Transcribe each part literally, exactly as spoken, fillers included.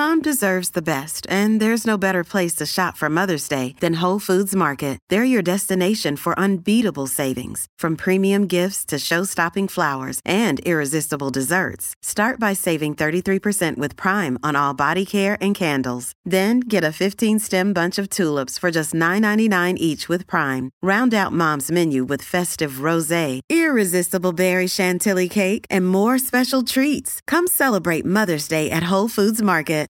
Mom deserves the best, and there's no better place to shop for Mother's Day than Whole Foods Market. They're your destination for unbeatable savings, from premium gifts to show-stopping flowers and irresistible desserts. Start by saving thirty-three percent with Prime on all body care and candles. Then get a fifteen-stem bunch of tulips for just nine ninety-nine each with Prime. Round out Mom's menu with festive rosé, irresistible berry chantilly cake, and more special treats. Come celebrate Mother's Day at Whole Foods Market.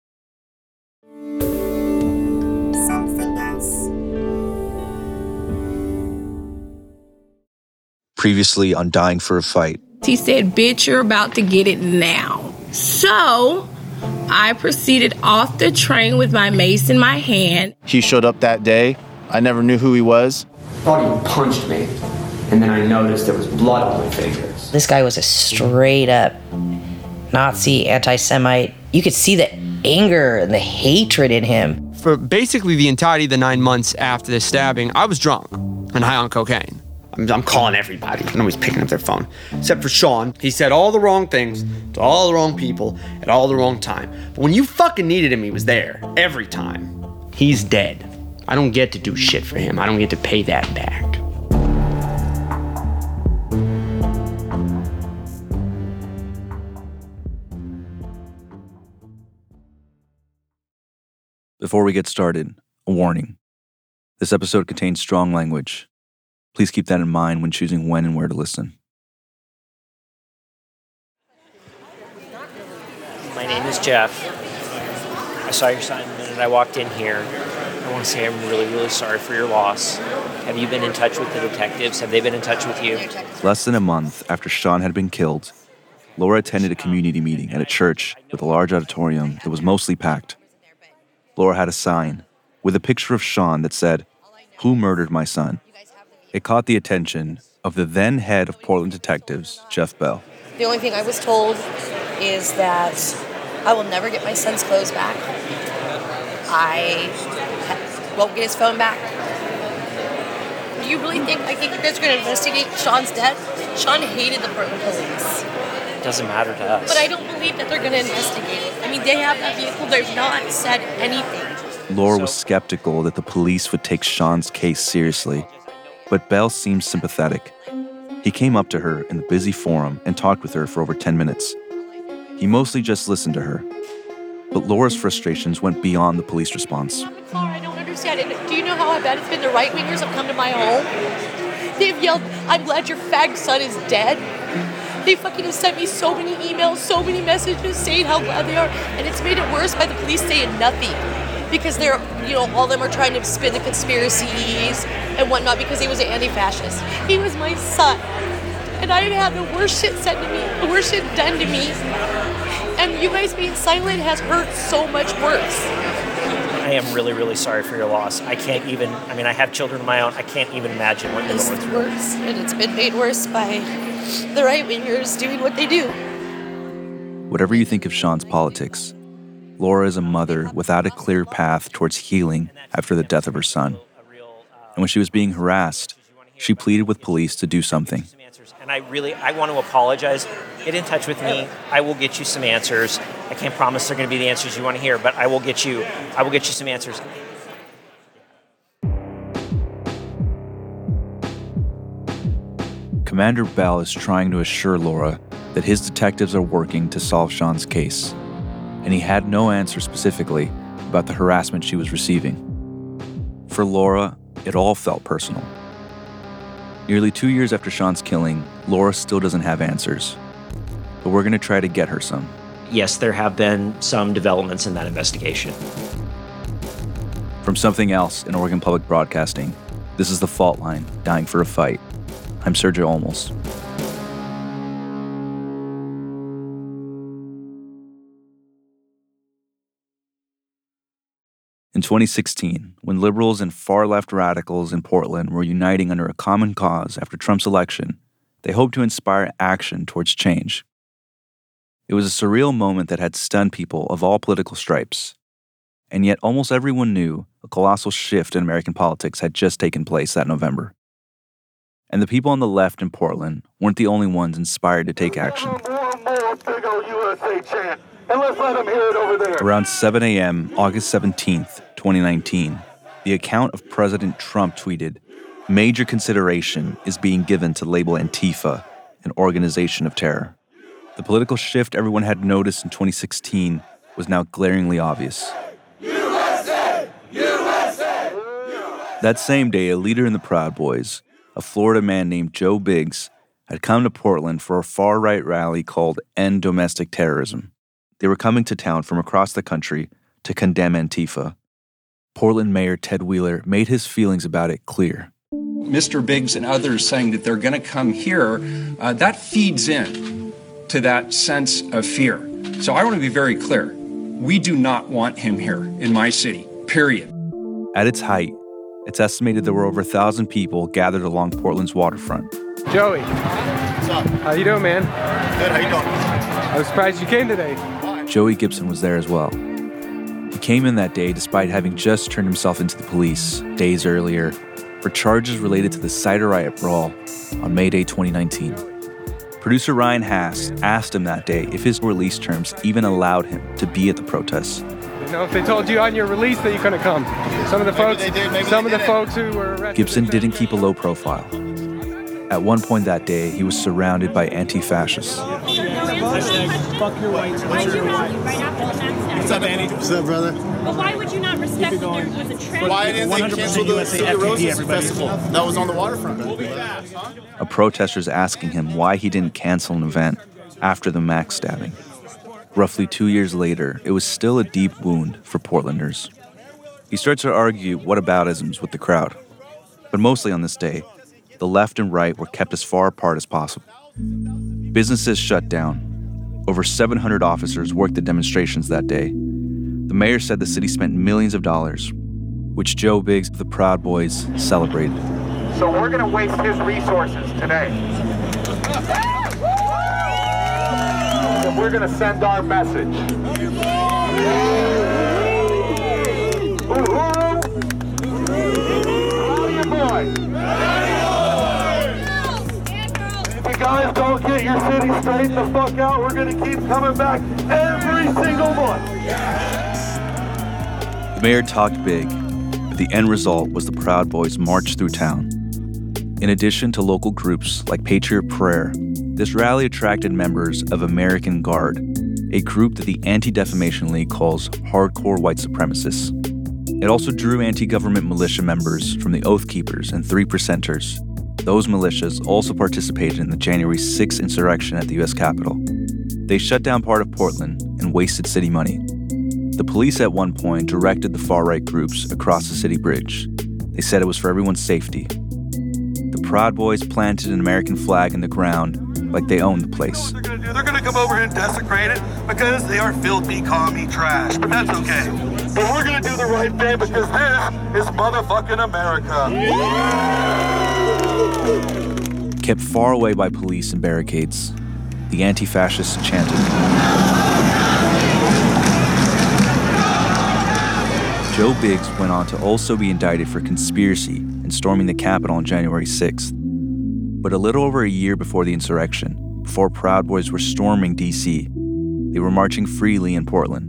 Previously on Dying for a Fight. He said, bitch, you're about to get it now. So I proceeded off the train with my mace in my hand. He showed up that day. I never knew who he was. I thought he punched me, and then I noticed there was blood on my fingers. This guy was a straight-up Nazi, anti-Semite. You could see the anger and the hatred in him. For basically the entirety of the nine months after the stabbing, I was drunk and high on cocaine. I'm, I'm calling everybody. Nobody's picking up their phone. Except for Sean. He said all the wrong things to all the wrong people at all the wrong time. But when you fucking needed him, he was there. Every time. He's dead. I don't get to do shit for him. I don't get to pay that back. Before we get started, a warning. This episode contains strong language. Please keep that in mind when choosing when and where to listen. My name is Jeff. I saw your sign the minute I walked in here. I want to say I'm really, really sorry for your loss. Have you been in touch with the detectives? Have they been in touch with you? Less than a month after Sean had been killed, Laura attended a community meeting at a church with a large auditorium that was mostly packed. Laura had a sign with a picture of Sean that said, "Who murdered my son?" It caught the attention of the then head of Portland detectives, Jeff Bell. The only thing I was told is that I will never get my son's clothes back. I won't get his phone back. Do you really think I think you guys are going to investigate Sean's death? Sean hated the Portland police. It doesn't matter to us. But I don't believe that they're going to investigate it. I mean, they have that vehicle. They've not said anything. Laura was skeptical that the police would take Sean's case seriously. But Bell seemed sympathetic. He came up to her in the busy forum and talked with her for over ten minutes. He mostly just listened to her. But Laura's frustrations went beyond the police response. I don't understand it. Do you know how bad it's been? The right-wingers have come to my home. They've yelled, "I'm glad your fag son is dead." They fucking have sent me so many emails, so many messages saying how glad they are. And it's made it worse by the police saying nothing. Because they're, you know, all of them are trying to spin the conspiracies and whatnot because he was an anti-fascist. He was my son. And I had the worst shit said to me, the worst shit done to me. And you guys being silent has hurt so much worse. I am really, really sorry for your loss. I can't even, I mean, I have children of my own. I can't even imagine what you're going through. It's worse, and it's been made worse by the right-wingers doing what they do. Whatever you think of Sean's politics, Laura is a mother without a clear path towards healing after the death of her son. And when she was being harassed, she pleaded with police to do something. And I really, I want to apologize. Get in touch with me. I will get you some answers. I can't promise they're going to be the answers you want to hear, but I will get you, I will get you some answers. Commander Bell is trying to assure Laura that his detectives are working to solve Sean's case. And he had no answer specifically about the harassment she was receiving. For Laura, it all felt personal. Nearly two years after Sean's killing, Laura still doesn't have answers. But we're going to try to get her some. Yes, there have been some developments in that investigation. From something else in Oregon Public Broadcasting, this is The Fault Line, Dying for a Fight. I'm Sergio Olmos. In twenty sixteen, when liberals and far-left radicals in Portland were uniting under a common cause after Trump's election, they hoped to inspire action towards change. It was a surreal moment that had stunned people of all political stripes. And yet almost everyone knew a colossal shift in American politics had just taken place that November. And the people on the left in Portland weren't the only ones inspired to take action. More and more big old U S A chant. and let's let them hear it over there. Around seven a.m., August seventeenth, twenty nineteen, the account of President Trump tweeted, "Major consideration is being given to label Antifa an organization of terror." The political shift everyone had noticed in twenty sixteen was now glaringly obvious. U S A! U S A! That same day, a leader in the Proud Boys, a Florida man named Joe Biggs, had come to Portland for a far-right rally called End Domestic Terrorism. They were coming to town from across the country to condemn Antifa. Portland Mayor Ted Wheeler made his feelings about it clear. Mister Biggs and others saying that they're going to come here, uh, that feeds in to that sense of fear. So I want to be very clear. We do not want him here in my city, period. At its height, it's estimated there were over a thousand people gathered along Portland's waterfront. Joey. What's up? How you doing, man? Good, how you doing? I was surprised you came today. Joey Gibson was there as well. He came in that day despite having just turned himself into the police days earlier for charges related to the Cider Riot Brawl on May Day twenty nineteen. Producer Ryan Haas asked him that day if his release terms even allowed him to be at the protests. You know, if they told you on your release that you couldn't come. Some of the folks, maybe they did, maybe some they of the didn't. folks who were arrested. Gibson didn't keep a low profile. At one point that day, he was surrounded by anti-fascists. Fuck your rights. Why'd you rally right after the max? What's up, Andy? What's up, brother? But why would you not respect that there was a tragedy? Why didn't they cancel the City Roses Festival that was on the waterfront? A protester's asking him why he didn't cancel an event after the Max stabbing. Roughly two years later, it was still a deep wound for Portlanders. He starts to argue whataboutisms with the crowd. But mostly on this day, the left and right were kept as far apart as possible. Businesses shut down. Over seven hundred officers worked the demonstrations that day. The mayor said the city spent millions of dollars, which Joe Biggs of the Proud Boys celebrated. So we're going to waste his resources today. And we're going to send our message. Uhuru! Howdy, boy! If you guys don't get your city straightened the fuck out, we're going to keep coming back every single month. The mayor talked big, but the end result was the Proud Boys marched through town. In addition to local groups like Patriot Prayer, this rally attracted members of American Guard, a group that the Anti-Defamation League calls hardcore white supremacists. It also drew anti-government militia members from the Oath Keepers and Three Percenters. Those militias also participated in the January sixth insurrection at the U S Capitol. They shut down part of Portland and wasted city money. The police at one point directed the far-right groups across the city bridge. They said it was for everyone's safety. The Proud Boys planted an American flag in the ground like they owned the place. They're gonna do. They're gonna come over and desecrate it because they are filthy, commie trash. But that's okay. But we're gonna do the right thing because this is motherfucking America. Kept far away by police and barricades, the anti-fascists chanted. Joe Biggs went on to also be indicted for conspiracy and storming the Capitol on January sixth. But a little over a year before the insurrection, before Proud Boys were storming D C, they were marching freely in Portland.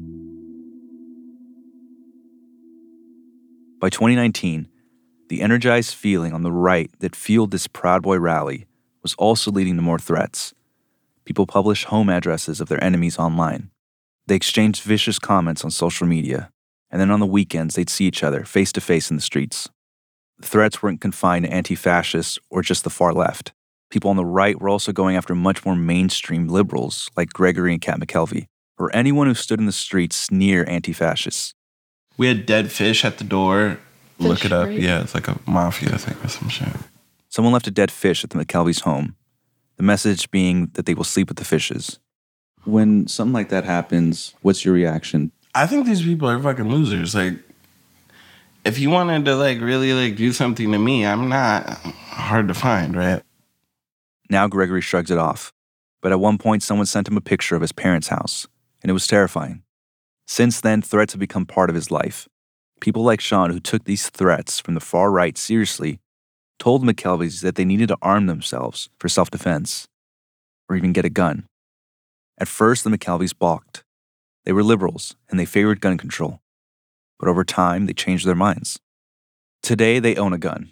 By twenty nineteen, the energized feeling on the right that fueled this Proud Boy rally was also leading to more threats. People published home addresses of their enemies online. They exchanged vicious comments on social media, and then on the weekends they'd see each other face to face in the streets. The threats weren't confined to anti-fascists or just the far left. People on the right were also going after much more mainstream liberals like Gregory and Kat McKelvey, or anyone who stood in the streets near anti-fascists. We had dead fish at the door. Fish, Look it up. right? Yeah, it's like a mafia thing or some shit. Someone left a dead fish at the McKelvey's home, the message being that they will sleep with the fishes. When something like that happens, what's your reaction? I think these people are fucking losers. Like, if you wanted to, like, really, like, do something to me, I'm not hard to find, right? Now Gregory shrugs it off, but at one point someone sent him a picture of his parents' house, and it was terrifying. Since then, threats have become part of his life. People like Sean, who took these threats from the far right seriously, told the McKelveys that they needed to arm themselves for self-defense, or even get a gun. At first, the McKelveys balked. They were liberals, and they favored gun control. But over time, they changed their minds. Today, they own a gun.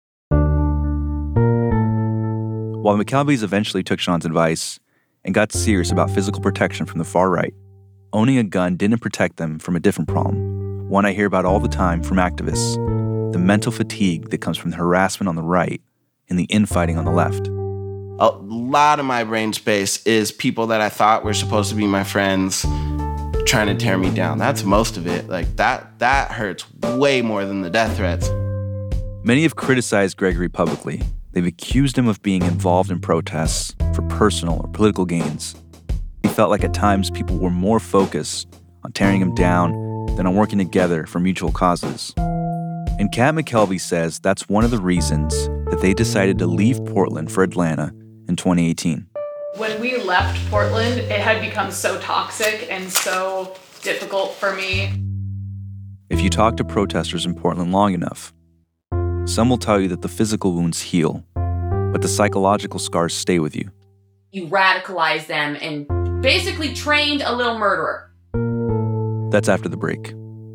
While the McKelveys eventually took Sean's advice and got serious about physical protection from the far right, owning a gun didn't protect them from a different problem, one I hear about all the time from activists: the mental fatigue that comes from the harassment on the right and the infighting on the left. A lot of my brain space is people that I thought were supposed to be my friends trying to tear me down. That's most of it. Like, that that hurts way more than the death threats. Many have criticized Gregory publicly. They've accused him of being involved in protests for personal or political gains. He felt like at times people were more focused on tearing him down than on working together for mutual causes. And Kat McKelvey says that's one of the reasons that they decided to leave Portland for Atlanta in twenty eighteen. When we left Portland, it had become so toxic and so difficult for me. If you talk to protesters in Portland long enough, some will tell you that the physical wounds heal, but the psychological scars stay with you. You radicalized them and basically trained a little murderer. That's after the break.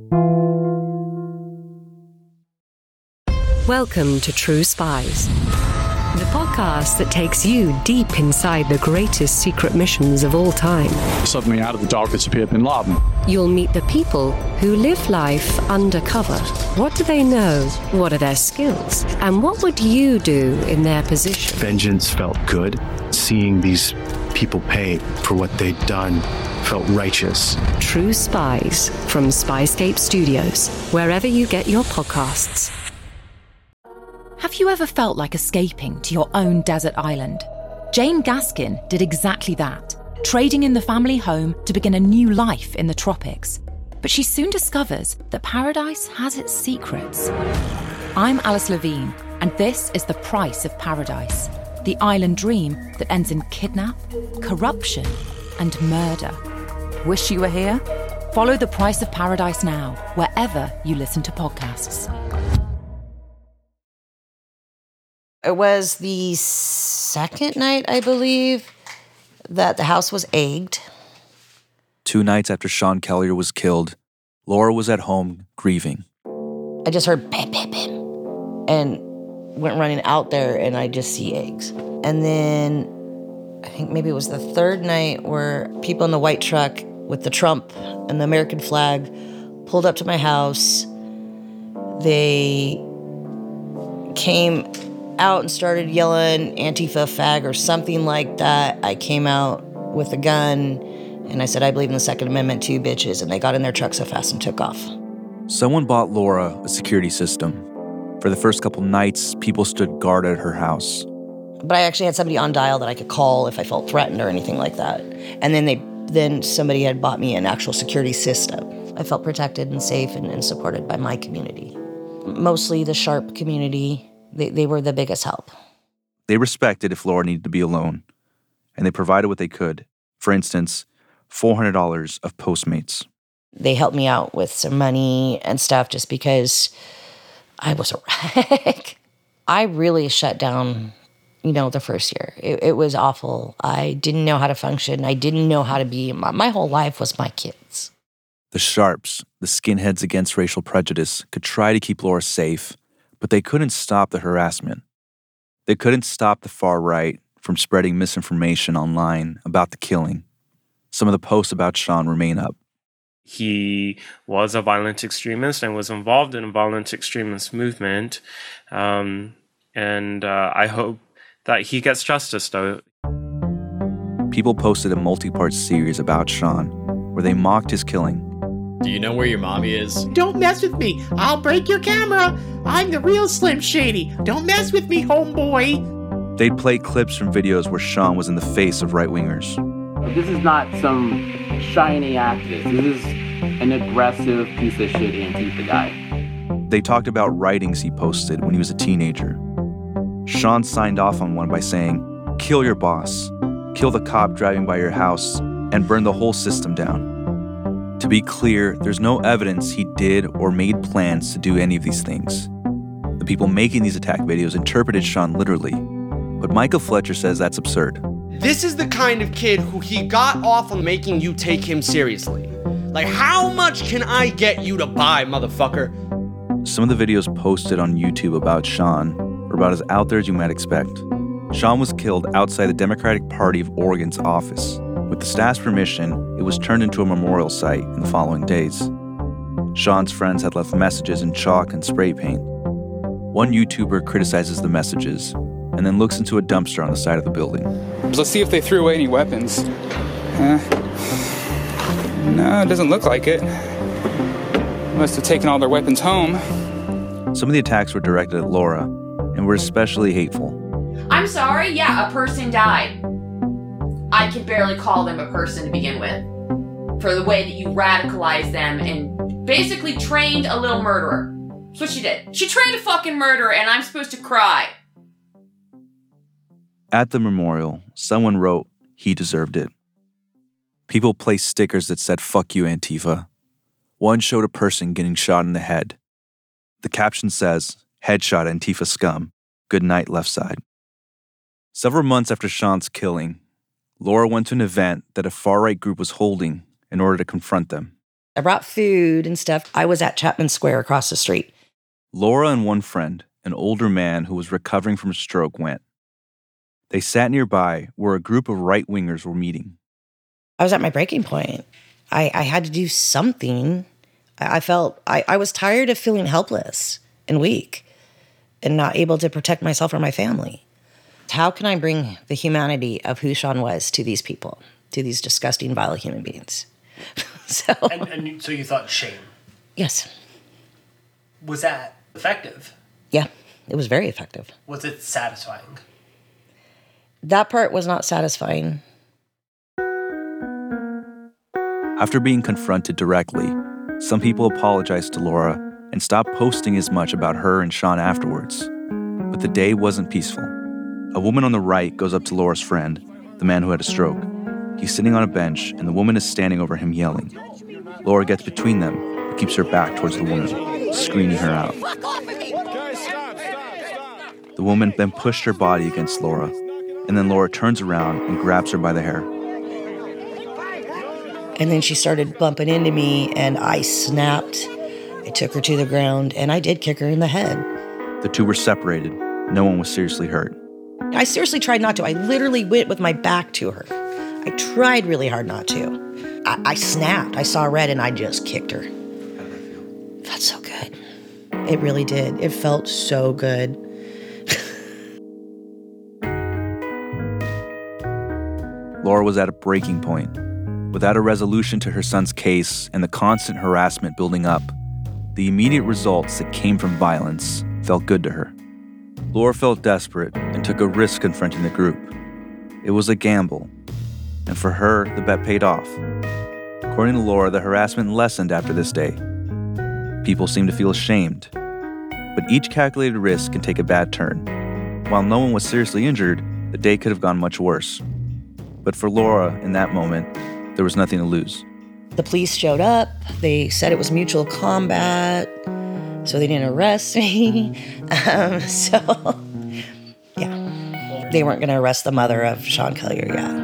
Welcome to True Spies, the podcast that takes you deep inside the greatest secret missions of all time. Suddenly, out of the darkness appeared Bin Laden. You'll meet the people who live life undercover. What do they know? What are their skills? And what would you do in their position? Vengeance felt good. Seeing these people pay for what they'd done felt righteous. True Spies from Spyscape Studios, wherever you get your podcasts. Have you ever felt like escaping to your own desert island? Jane Gaskin did exactly that, trading in the family home to begin a new life in the tropics. But she soon discovers that paradise has its secrets. I'm Alice Levine, and this is The Price of Paradise, the island dream that ends in kidnap, corruption, and murder. Wish you were here? Follow The Price of Paradise now, wherever you listen to podcasts. It was the second night, I believe, that the house was egged. Two nights after Sean Kelliher was killed, Laura was at home grieving. I just heard bam, bam, bam, and went running out there, and I just see eggs. And then I think maybe it was the third night where people in the white truck with the Trump and the American flag pulled up to my house. They came out and started yelling Antifa fag or something like that. I came out with a gun and I said, I believe in the Second Amendment too, bitches. And they got in their truck so fast and took off. Someone bought Laura a security system. For the first couple nights, people stood guard at her house. But I actually had somebody on dial that I could call if I felt threatened or anything like that. And then they, then somebody had bought me an actual security system. I felt protected and safe and, and supported by my community. Mostly the Sharp community. They, they were the biggest help. They respected if Laura needed to be alone, and they provided what they could. For instance, four hundred dollars of Postmates. They helped me out with some money and stuff just because I was a wreck. I really shut down, you know, the first year. It, it was awful. I didn't know how to function. I didn't know how to be. My, my whole life was my kids. The Sharps, the skinheads against racial prejudice, could try to keep Laura safe, but they couldn't stop the harassment. They couldn't stop the far right from spreading misinformation online about the killing. Some of the posts about Sean remain up. He was a violent extremist and was involved in a violent extremist movement. Um, and uh, I hope that he gets justice, though. People posted a multi-part series about Sean where they mocked his killing. Do you know where your mommy is? Don't mess with me. I'll break your camera. I'm the real Slim Shady. Don't mess with me, homeboy. They'd play clips from videos where Sean was in the face of right-wingers. This is not some shiny activist. This is an aggressive piece of shit Antifa guy. They talked about writings he posted when he was a teenager. Sean signed off on one by saying, "Kill your boss, kill the cop driving by your house, and burn the whole system down." To be clear, there's no evidence he did or made plans to do any of these things. The people making these attack videos interpreted Sean literally, but Michael Fletcher says that's absurd. This is the kind of kid who he got off on making you take him seriously. Like, how much can I get you to buy, motherfucker? Some of the videos posted on YouTube about Sean are about as out there as you might expect. Sean was killed outside the Democratic Party of Oregon's office. With the staff's permission, it was turned into a memorial site in the following days. Sean's friends had left messages in chalk and spray paint. One YouTuber criticizes the messages and then looks into a dumpster on the side of the building. Let's see if they threw away any weapons. Uh, no, it doesn't look like it. Must have taken all their weapons home. Some of the attacks were directed at Laura and were especially hateful. I'm sorry, yeah, a person died. I can barely call them a person to begin with. For the way that you radicalized them and basically trained a little murderer. That's what she did. She trained a fucking murderer and I'm supposed to cry. At the memorial, someone wrote, "He deserved it." People placed stickers that said, "Fuck you, Antifa." One showed a person getting shot in the head. The caption says, "Headshot Antifa scum. Good night, left side." Several months after Sean's killing, Laura went to an event that a far-right group was holding in order to confront them. I brought food and stuff. I was at Chapman Square across the street. Laura and one friend, an older man who was recovering from a stroke, went. They sat nearby where a group of right-wingers were meeting. I was at my breaking point. I, I had to do something. I, I felt, I, I was tired of feeling helpless and weak and not able to protect myself or my family. How can I bring the humanity of who Sean was to these people, to these disgusting, vile human beings? so, and, and you- so you thought shame. Yes. Was that effective? Yeah, it was very effective. Was it satisfying? That part was not satisfying. After being confronted directly, some people apologized to Laura and stopped posting as much about her and Sean afterwards. But the day wasn't peaceful. A woman on the right goes up to Laura's friend, the man who had a stroke. He's sitting on a bench, and the woman is standing over him yelling. Laura gets between them and keeps her back towards the woman, screening her out. The woman then pushed her body against Laura, and then Laura turns around and grabs her by the hair. And then she started bumping into me, and I snapped. I took her to the ground, and I did kick her in the head. The two were separated. No one was seriously hurt. I seriously tried not to. I literally went with my back to her. I tried really hard not to. I, I snapped. I saw red, and I just kicked her. It felt so good. It really did. It felt so good. Laura was at a breaking point. Without a resolution to her son's case and the constant harassment building up, the immediate results that came from violence felt good to her. Laura felt desperate and took a risk confronting the group. It was a gamble, and for her, the bet paid off. According to Laura, the harassment lessened after this day. People seemed to feel ashamed, but each calculated risk can take a bad turn. While no one was seriously injured, the day could have gone much worse. But for Laura, in that moment, there was nothing to lose. The police showed up. They said it was mutual combat, so they didn't arrest me. Um, so, yeah, they weren't going to arrest the mother of Sean Collier yet.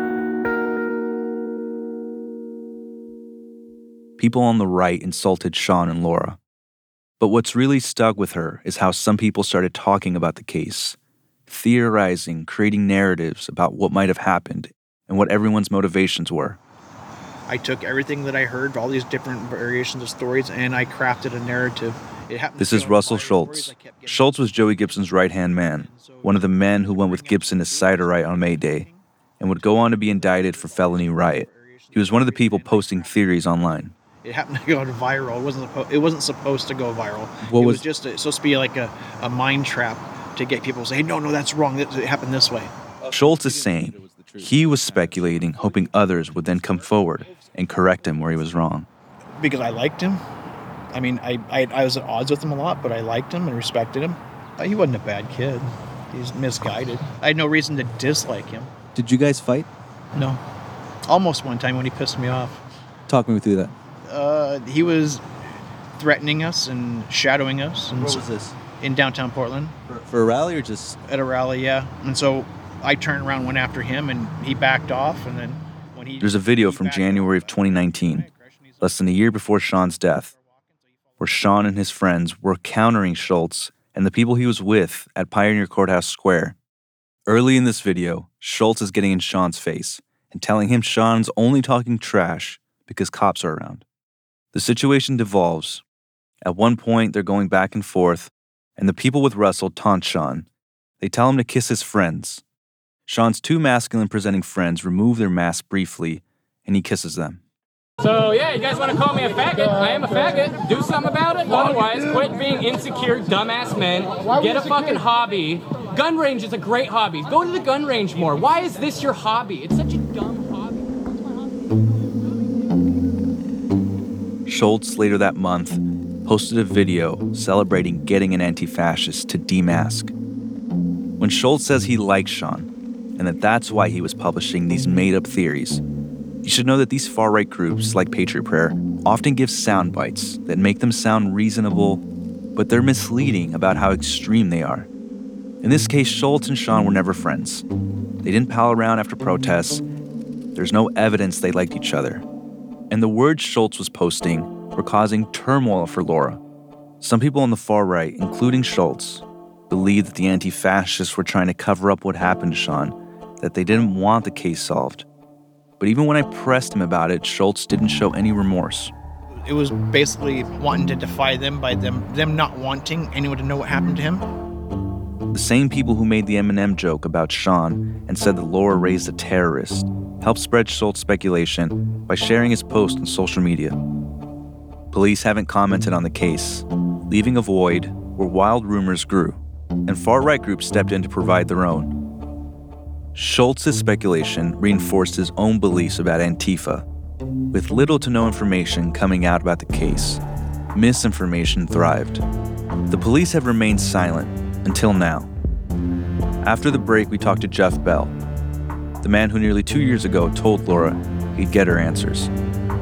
People on the right insulted Sean and Laura. But what's really stuck with her is how some people started talking about the case, theorizing, creating narratives about what might have happened and what everyone's motivations were. I took everything that I heard, all these different variations of stories, and I crafted a narrative. It happened This is Russell Schultz. Schultz was Joey Gibson's right-hand man, one of the men who went with Gibson to Cider Riot on May Day, and would go on to be indicted for felony riot. He was one of the people posting theories online. It happened to go viral. It wasn't. It wasn't supposed to go viral. What it was- was just a, supposed to be like a, a mind trap to get people to say, "Hey, no, no, that's wrong. It happened this way." Schultz is saying he was speculating, hoping others would then come forward and correct him where he was wrong. Because I liked him. I mean, I, I I was at odds with him a lot, but I liked him and respected him. Uh, He wasn't a bad kid. He's misguided. I had no reason to dislike him. Did you guys fight? No. Almost one time when he pissed me off. Talk me through that. Uh, he was threatening us and shadowing us. And Where so- was this? In downtown Portland. For a rally or just? At a rally, yeah. And so I turned around, went after him, and he backed off. And then when he There's a video from January of twenty nineteen. less than a year before Sean's death, where Sean and his friends were countering Schultz and the people he was with at Pioneer Courthouse Square. Early in this video, Schultz is getting in Sean's face and telling him Sean's only talking trash because cops are around. The situation devolves. At one point, they're going back and forth, and the people with Russell taunt Sean. They tell him to kiss his friends. Sean's two masculine-presenting friends remove their masks briefly, and he kisses them. So, yeah, you guys want to call me a faggot? I am a faggot. Do something about it. Otherwise, quit being insecure, dumbass men. Get a fucking hobby. Gun range is a great hobby. Go to the gun range more. Why is this your hobby? It's such a dumb hobby. Schultz, later that month, posted a video celebrating getting an anti-fascist to demask. When Schultz says he likes Sean, and that that's why he was publishing these made-up theories, you should know that these far-right groups, like Patriot Prayer, often give sound bites that make them sound reasonable, but they're misleading about how extreme they are. In this case, Schultz and Sean were never friends. They didn't pal around after protests. There's no evidence they liked each other. And the words Schultz was posting were causing turmoil for Laura. Some people on the far right, including Schultz, believed that the anti-fascists were trying to cover up what happened to Sean, that they didn't want the case solved. But even when I pressed him about it, Schultz didn't show any remorse. It was basically wanting to defy them by them them not wanting anyone to know what happened to him. The same people who made the Eminem joke about Sean and said that Laura raised a terrorist helped spread Schultz's speculation by sharing his post on social media. Police haven't commented on the case, leaving a void where wild rumors grew, and far-right groups stepped in to provide their own. Schultz's speculation reinforced his own beliefs about Antifa. With little to no information coming out about the case, misinformation thrived. The police have remained silent until now. After the break, we talked to Jeff Bell, the man who nearly two years ago told Laura he'd get her answers.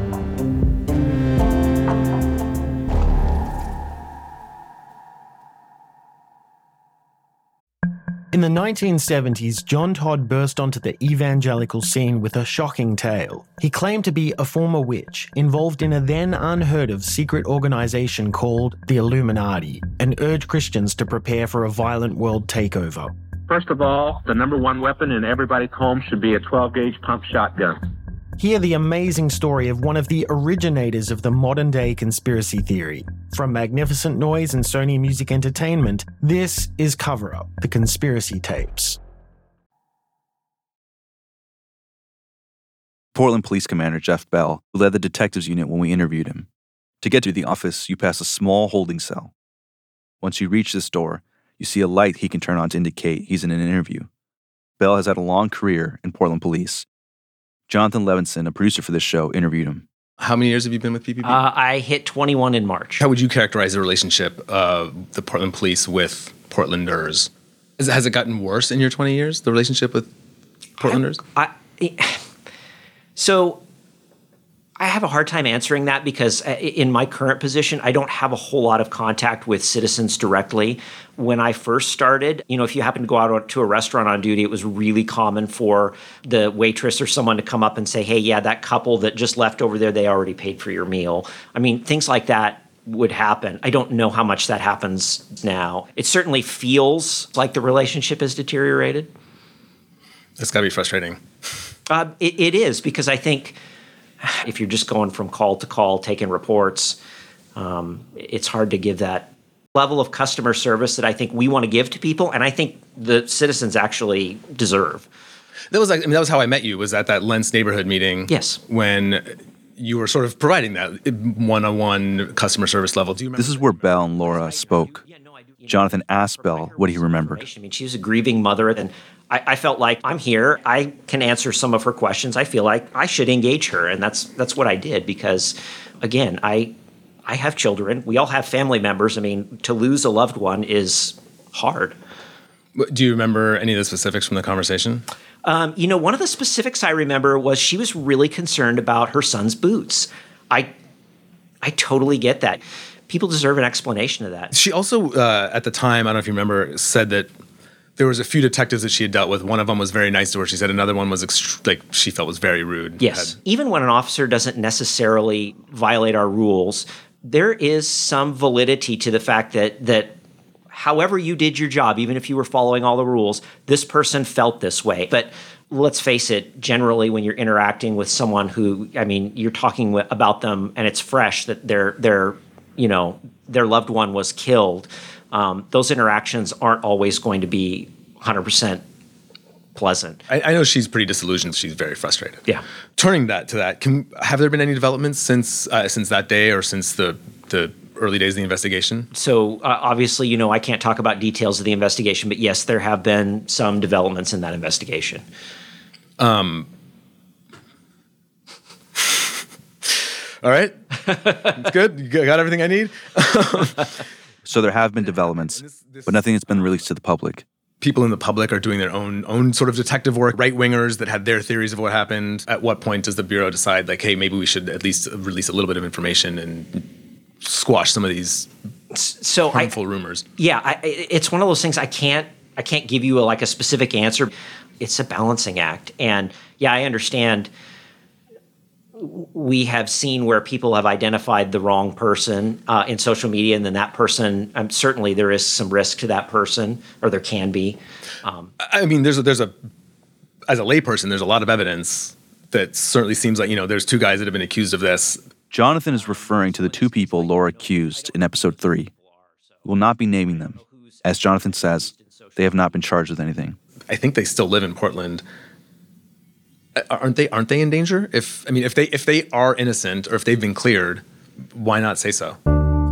In the nineteen seventies, John Todd burst onto the evangelical scene with a shocking tale. He claimed to be a former witch, involved in a then unheard-of secret organization called the Illuminati, and urged Christians to prepare for a violent world takeover. First of all, the number one weapon in everybody's home should be a twelve gauge pump shotgun. Hear the amazing story of one of the originators of the modern-day conspiracy theory. From Magnificent Noise and Sony Music Entertainment, this is Cover Up, the Conspiracy Tapes. Portland Police Commander Jeff Bell, who led the detectives unit when we interviewed him. To get to the office, you pass a small holding cell. Once you reach this door, you see a light he can turn on to indicate he's in an interview. Bell has had a long career in Portland Police. Jonathan Levinson, a producer for this show, interviewed him. How many years have you been with P P P? Uh, I hit twenty-one in March. How would you characterize the relationship of the Portland Police with Portlanders? Has, has it gotten worse in your twenty years, the relationship with Portlanders? I, I, so I have a hard time answering that because in my current position, I don't have a whole lot of contact with citizens directly. When I first started, you know, if you happen to go out to a restaurant on duty, it was really common for the waitress or someone to come up and say, hey, yeah, that couple that just left over there, they already paid for your meal. I mean, things like that would happen. I don't know how much that happens now. It certainly feels like the relationship has deteriorated. It's got to be frustrating. Uh, it, it is, because I think if you're just going from call to call, taking reports, um, it's hard to give that level of customer service that I think we want to give to people, and I think the citizens actually deserve. That was like, I mean, that was how I met you, was at that Lentz neighborhood meeting. Yes. When you were sort of providing that one-on-one customer service level. Do you remember? This is where Bell and Laura spoke. Jonathan asked Bell what he remembered. I mean, she was a grieving mother, and I, I felt like I'm here. I can answer some of her questions. I feel like I should engage her, and that's that's what I did because, again, I I have children. We all have family members. I mean, to lose a loved one is hard. Do you remember any of the specifics from the conversation? Um, you know, one of the specifics I remember was she was really concerned about her son's boots. I I totally get that. People deserve an explanation of that. She also, uh, at the time, I don't know if you remember, said that there was a few detectives that she had dealt with. One of them was very nice to her. She said another one was ext- like she felt was very rude. Yes. Had- Even when an officer doesn't necessarily violate our rules, there is some validity to the fact that that however you did your job, even if you were following all the rules, this person felt this way. But let's face it, generally when you're interacting with someone who, I mean, you're talking w- about them and it's fresh that their their, you know, their loved one was killed, um, those interactions aren't always going to be one hundred percent pleasant. I, I know she's pretty disillusioned. She's very frustrated. Yeah. Turning that to that, can, have there been any developments since uh, since that day or since the the early days of the investigation? So uh, obviously, you know, I can't talk about details of the investigation, but yes, there have been some developments in that investigation. Um. All right. It's good. You got everything I need? So there have been developments, but nothing that's been released to the public. People in the public are doing their own own sort of detective work, right-wingers that had their theories of what happened. At what point does the Bureau decide, like, hey, maybe we should at least release a little bit of information and squash some of these so harmful I, rumors? Yeah, I, it's one of those things I can't I can't give you a, like a specific answer. It's a balancing act. And yeah, I understand we have seen where people have identified the wrong person uh, in social media, and then that person, um, certainly there is some risk to that person, or there can be. Um, I mean, there's a, there's a, as a layperson, there's a lot of evidence that certainly seems like, you know, there's two guys that have been accused of this. Jonathan is referring to the two people Laura accused in episode three. We'll not be naming them. As Jonathan says, they have not been charged with anything. I think they still live in Portland. Aren't they? Aren't they in danger? If I mean, if they if they are innocent or if they've been cleared, why not say so?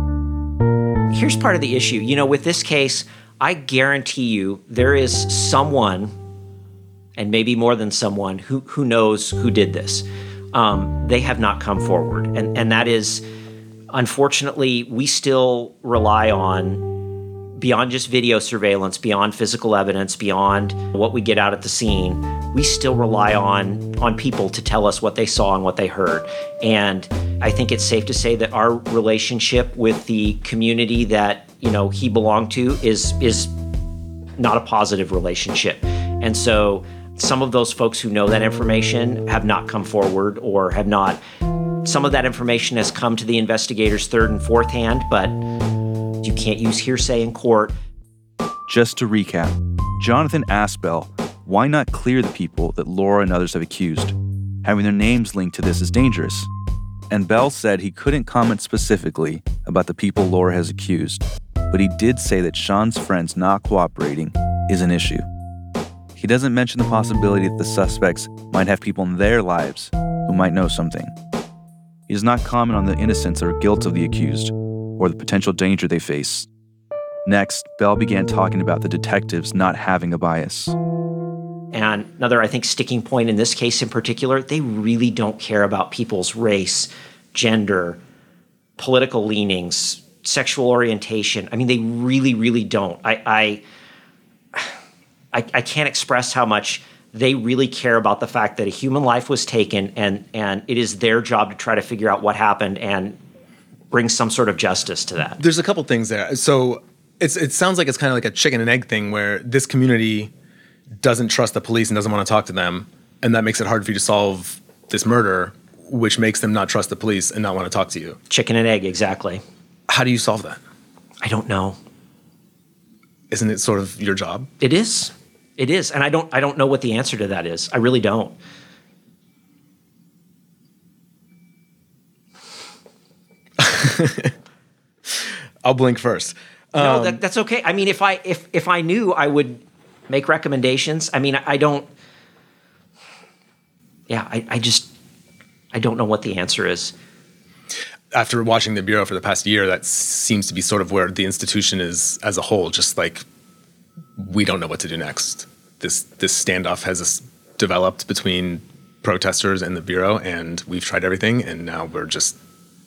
Here's part of the issue. You know, with this case, I guarantee you there is someone, and maybe more than someone, who who knows who did this. Um, they have not come forward, and and that is, unfortunately, we still rely on, beyond just video surveillance, beyond physical evidence, beyond what we get out at the scene, we still rely on on people to tell us what they saw and what they heard. And I think it's safe to say that our relationship with the community that, you know, he belonged to is is not a positive relationship. And so some of those folks who know that information have not come forward, or have not. Some of that information has come to the investigators third and fourth hand, but you can't use hearsay in court. Just to recap, Jonathan asked Bell, why not clear the people that Laura and others have accused? Having their names linked to this is dangerous. And Bell said he couldn't comment specifically about the people Laura has accused, but he did say that Sean's friends not cooperating is an issue. He doesn't mention the possibility that the suspects might have people in their lives who might know something. He does not comment on the innocence or guilt of the accused, or the potential danger they face. Next, Bell began talking about the detectives not having a bias. And another, I think, sticking point in this case in particular, they really don't care about people's race, gender, political leanings, sexual orientation. I mean, they really, really don't. I, I, I, I can't express how much they really care about the fact that a human life was taken, and, and it is their job to try to figure out what happened and bring some sort of justice to that. There's a couple things there. So it's it sounds like it's kind of like a chicken and egg thing, where this community doesn't trust the police and doesn't want to talk to them, and that makes it hard for you to solve this murder, which makes them not trust the police and not want to talk to you. Chicken and egg, exactly. How do you solve that? I don't know. Isn't it sort of your job? It is. It is. And I don't I don't know what the answer to that is. I really don't. I'll blink first. No, Um, that, that's okay. I mean, if I if if I knew, I would make recommendations. I mean, I, I don't. Yeah, I, I just I don't know what the answer is. After watching the Bureau for the past year, that seems to be sort of where the institution is as a whole. Just like, we don't know what to do next. This this standoff has developed between protesters and the Bureau, and we've tried everything, and now we're just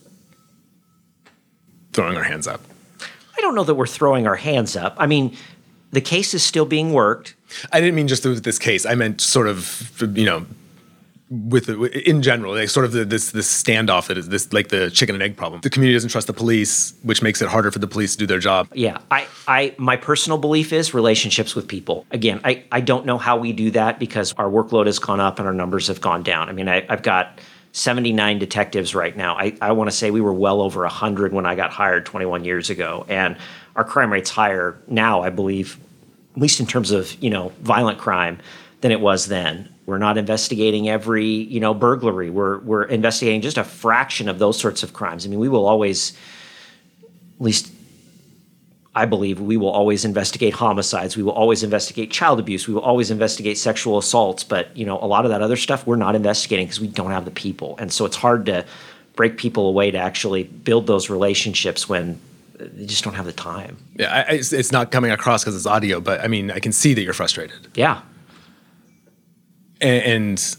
throwing our hands up. I don't know that we're throwing our hands up. I mean, the case is still being worked. I didn't mean just with this case. I meant sort of, you know, with in general, like sort of the, this this standoff that is this like the chicken and egg problem. The community doesn't trust the police, which makes it harder for the police to do their job. Yeah, I, I my personal belief is relationships with people. Again, I, I don't know how we do that because our workload has gone up and our numbers have gone down. I mean, I, I've got seventy-nine detectives right now. I, I want to say we were well over one hundred when I got hired twenty-one years ago, and our crime rate's higher now, I believe, at least in terms of, you know, violent crime, than it was then. We're not investigating every, you know, burglary. We're we're investigating just a fraction of those sorts of crimes. I mean, we will always, at least I believe, we will always investigate homicides. We will always investigate child abuse. We will always investigate sexual assaults. But, you know, a lot of that other stuff we're not investigating because we don't have the people. And so it's hard to break people away to actually build those relationships when they just don't have the time. Yeah, I, it's, it's not coming across because it's audio, but I mean, I can see that you're frustrated. Yeah. And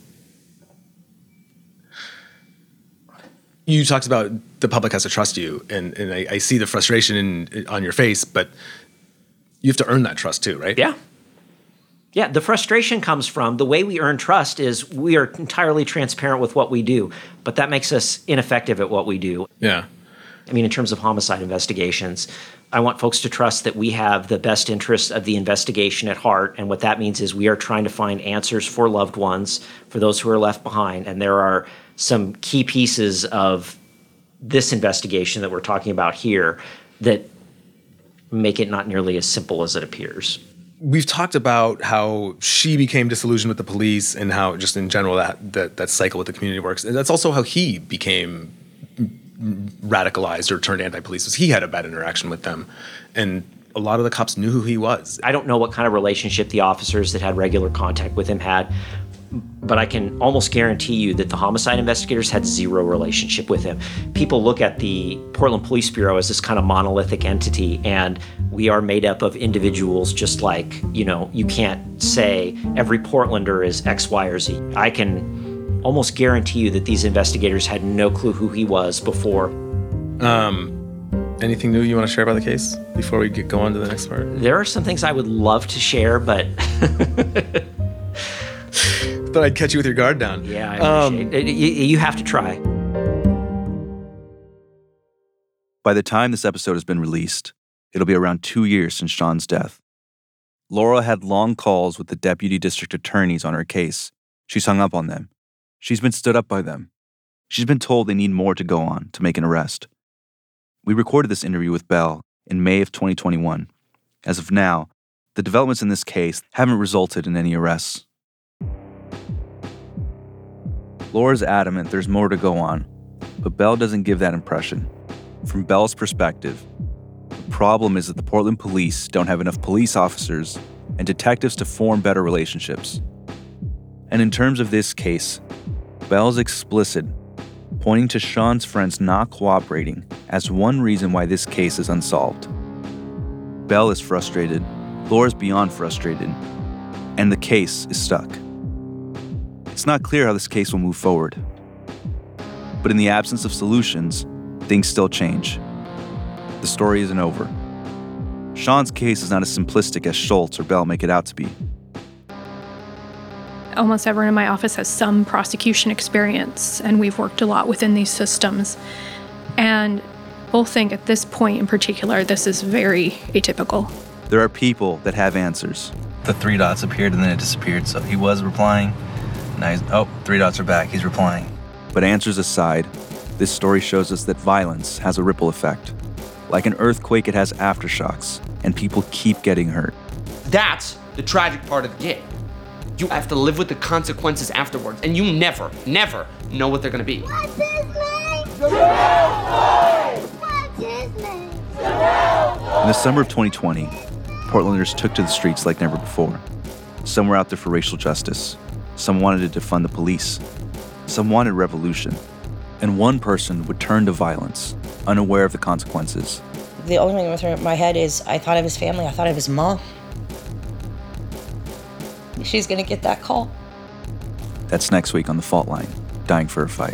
you talked about the public has to trust you, and, and I, I see the frustration in, on your face, but you have to earn that trust too, right? Yeah. Yeah, the frustration comes from the way we earn trust is we are entirely transparent with what we do, but that makes us ineffective at what we do. Yeah. I mean, in terms of homicide investigations, I want folks to trust that we have the best interests of the investigation at heart. And what that means is we are trying to find answers for loved ones, for those who are left behind. And there are some key pieces of this investigation that we're talking about here that make it not nearly as simple as it appears. We've talked about how she became disillusioned with the police and how just in general that, that, that cycle with the community works. And that's also how he became radicalized or turned anti-police. He had a bad interaction with them, and a lot of the cops knew who he was. I don't know what kind of relationship the officers that had regular contact with him had, but I can almost guarantee you that the homicide investigators had zero relationship with him. People look at the Portland Police Bureau as this kind of monolithic entity, and we are made up of individuals just like, you know, you can't say every Portlander is X, Y, or Z. I can almost guarantee you that these investigators had no clue who he was before. Um, anything new you want to share about the case before we get go on to the next part? There are some things I would love to share, but thought I'd catch you with your guard down. Yeah, I appreciate um, it. You, you have to try. By the time this episode has been released, it'll be around two years since Sean's death. Laura had long calls with the deputy district attorneys on her case. She's hung up on them. She's been stood up by them. She's been told they need more to go on to make an arrest. We recorded this interview with Bell in May of twenty twenty-one. As of now, the developments in this case haven't resulted in any arrests. Laura's adamant there's more to go on, but Bell doesn't give that impression. From Bell's perspective, the problem is that the Portland police don't have enough police officers and detectives to form better relationships. And in terms of this case, Bell's explicit, pointing to Sean's friends not cooperating as one reason why this case is unsolved. Bell is frustrated, Laura's beyond frustrated, and the case is stuck. It's not clear how this case will move forward. But in the absence of solutions, things still change. The story isn't over. Sean's case is not as simplistic as Schultz or Bell make it out to be. Almost everyone in my office has some prosecution experience, and we've worked a lot within these systems. And both think at this point in particular, this is very atypical. There are people that have answers. The three dots appeared and then it disappeared, so he was replying. Now he's, oh, three dots are back, he's replying. But answers aside, this story shows us that violence has a ripple effect. Like an earthquake, it has aftershocks, and people keep getting hurt. That's the tragic part of the gig. You have to live with the consequences afterwards, and you never, never know what they're gonna be. What's his name? What's his name? In the summer of twenty twenty, Portlanders took to the streets like never before. Some were out there for racial justice. Some wanted to defund the police. Some wanted revolution. And one person would turn to violence, unaware of the consequences. The only thing that went through my head is I thought of his family. I thought of his mom. She's gonna get that call. That's next week on The Fault Line, Dying for a Fight.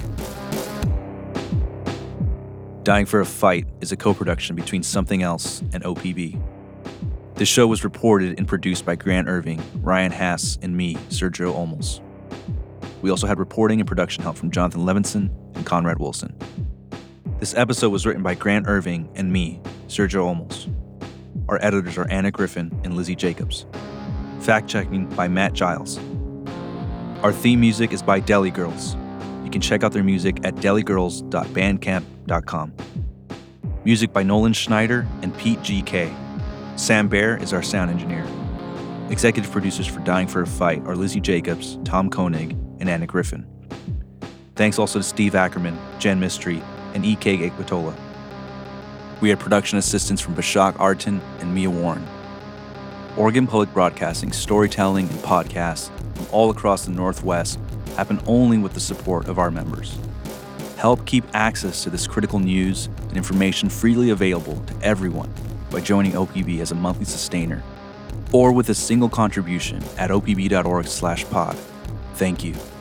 Dying for a Fight is a co-production between Something Else and O P B. This show was reported and produced by Grant Irving, Ryan Hass, and me, Sergio Olmos. We also had reporting and production help from Jonathan Levinson and Conrad Wilson. This episode was written by Grant Irving and me, Sergio Olmos. Our editors are Anna Griffin and Lizzie Jacobs. Fact-checking by Matt Giles. Our theme music is by Deli Girls. You can check out their music at deli girls dot bandcamp dot com. Music by Nolan Schneider and Pete G K. Sam Baer is our sound engineer. Executive producers for Dying for a Fight are Lizzie Jacobs, Tom Koenig, and Anna Griffin. Thanks also to Steve Ackerman, Jen Mistry, and E K Ekpatola. We had production assistance from Bashak Artin and Mia Warren. Oregon Public Broadcasting storytelling and podcasts from all across the Northwest happen only with the support of our members. Help keep access to this critical news and information freely available to everyone by joining O P B as a monthly sustainer or with a single contribution at opb dot org slash pod. Thank you.